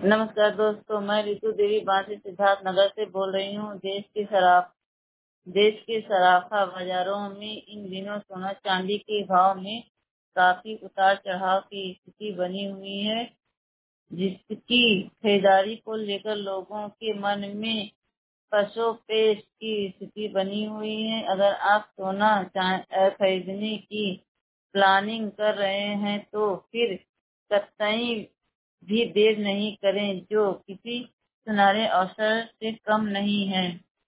नमस्कार दोस्तों, मैं रितु देवी बांसी सिद्धार्थ नगर से बोल रही हूँ। देश के सराफा बाजारों में इन दिनों सोना चांदी के भाव में काफी उतार चढ़ाव की स्थिति बनी हुई है, जिसकी खरीदारी को लेकर लोगों के मन में कशोपेश की स्थिति बनी हुई है। अगर आप सोना खरीदने की प्लानिंग कर रहे हैं तो फिर कतई भी देर नहीं करें, जो किसी सुनहरे अवसर से कम नहीं है।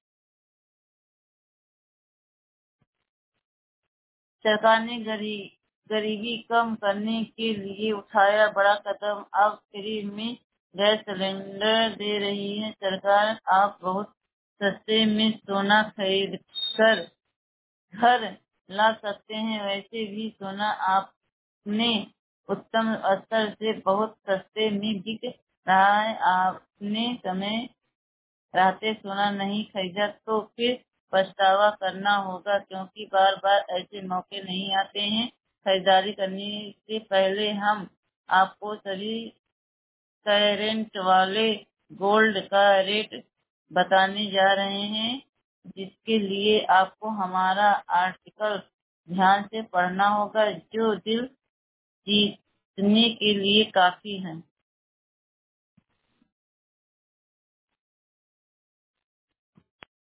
सरकार ने गरीबी कम करने के लिए उठाया बड़ा कदम। अब फ्री में गैस सिलेंडर दे रही है सरकार। आप बहुत सस्ते में सोना खरीद कर घर ला सकते हैं। वैसे भी सोना आपने उत्तम स्तर से बहुत सस्ते में बिक रहा है। आपने समय रहते सोना नहीं खरीदा तो फिर पछतावा करना होगा, क्योंकि बार बार ऐसे मौके नहीं आते हैं। खरीदारी करने से पहले हम आपको सभी कैरेट वाले गोल्ड का रेट बताने जा रहे हैं, जिसके लिए आपको हमारा आर्टिकल ध्यान से पढ़ना होगा, जो दिल जीतने के लिए काफी है।